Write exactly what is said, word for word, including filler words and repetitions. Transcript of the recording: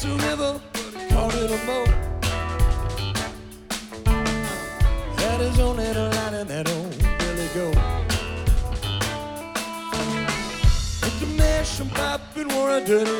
It's a river, but he called it a moat. Had his own little line and that old Billy Goat. Put the mash and pipe and wore a dirty